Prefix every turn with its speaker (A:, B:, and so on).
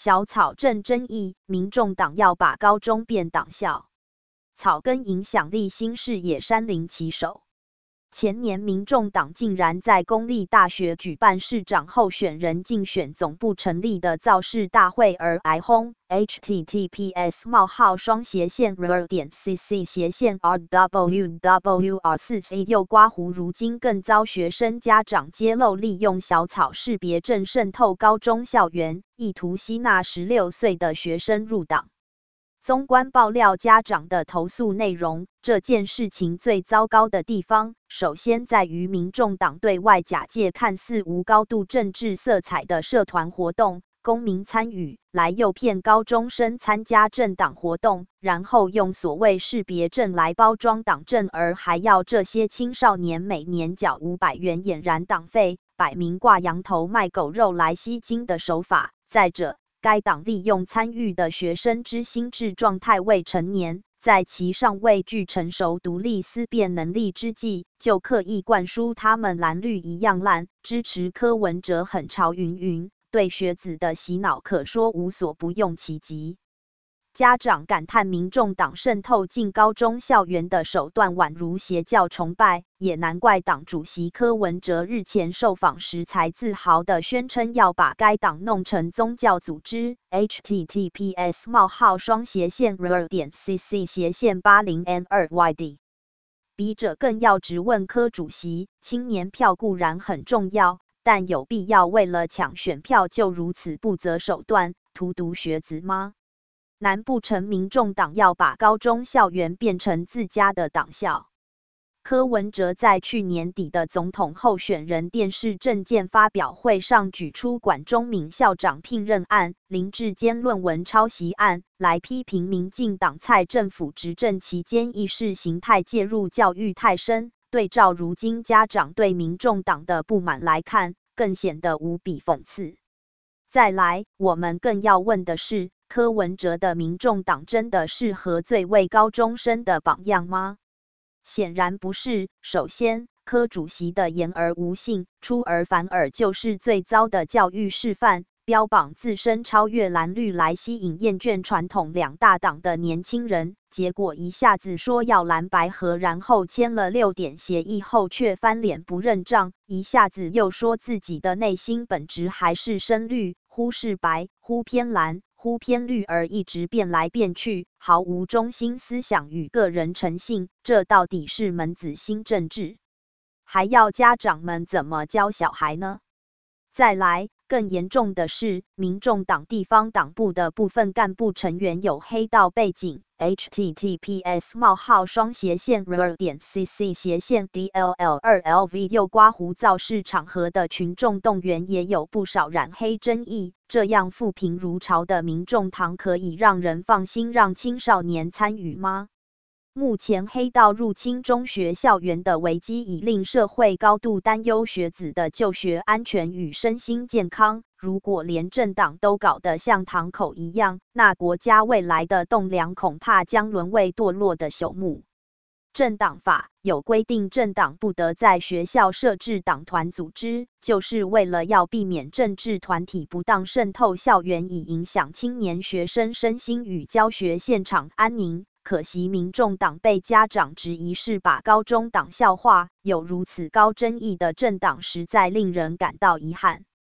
A: 小草正争议，民众党要把高中变党校，草根影响力新视野山林旗手。前年民众党竟然在公立大学举办市长候选人竞选总部成立的造势大会而挨轰 https://rr.cc/rwwr4 又刮胡，如今更遭学生家长揭露利用小草识别证渗透高中校园，意图吸纳16岁的学生入党。综观爆料家长的投诉内容，这件事情最糟糕的地方，首先在于民众党对外假借看似无高度政治色彩的社团活动、公民参与，来诱骗高中生参加政党活动，然后用所谓识别证来包装党政，而还要这些青少年每年缴500元俨然党费，摆明挂羊头卖狗肉来吸金的手法。再者，该党利用参与的学生之心智状态未成年，在其尚未具成熟独立思辨能力之际，就刻意灌输他们蓝绿一样烂，支持柯文哲很潮云云，对学子的洗脑可说无所不用其极。家长感叹民众党渗透进高中校园的手段宛如邪教崇拜，也难怪党主席柯文哲日前受访时才自豪地宣称要把该党弄成宗教组织 https://rr.cc/80n2yd。笔者更要质问柯主席，青年票固然很重要，但有必要为了抢选票就如此不择手段，荼毒学子吗？难不成民众党要把高中校园变成自家的党校？柯文哲在去年底的总统候选人电视政见发表会上举出管中闵校长聘任案、林志坚论文抄袭案，来批评民进党蔡政府执政期间意识形态介入教育太深。对照如今家长对民众党的不满来看，更显得无比讽刺。再来，我们更要问的是，柯文哲的民众党真的适合最为高中生的榜样吗？显然不是。首先，柯主席的言而无信、出尔反尔就是最糟的教育示范，标榜自身超越蓝绿来吸引厌倦传统两大党的年轻人，结果一下子说要蓝白合，然后签了6点协议后却翻脸不认账，一下子又说自己的内心本质还是深绿，忽是白，忽偏蓝，忽偏绿，而一直变来变去，毫无中心思想与个人诚信，这到底是门子新政治？还要家长们怎么教小孩呢？再来，更严重的是，民众党地方党部的部分干部成员有黑道背景 https://rr.cc/dll2lv 又刮胡造势场合的群众动员也有不少染黑争议，这样富贫如潮的民众党可以让人放心让青少年参与吗？目前黑道入侵中学校园的危机已令社会高度担忧学子的就学安全与身心健康，如果连政党都搞得像堂口一样，那国家未来的栋梁恐怕将沦为堕落的朽木。政党法有规定，政党不得在学校设置党团组织，就是为了要避免政治团体不当渗透校园，以影响青年学生身心与教学现场安宁。可惜民众党被家长质疑是把高中党校化，有如此高争议的政党，实在令人感到遗憾。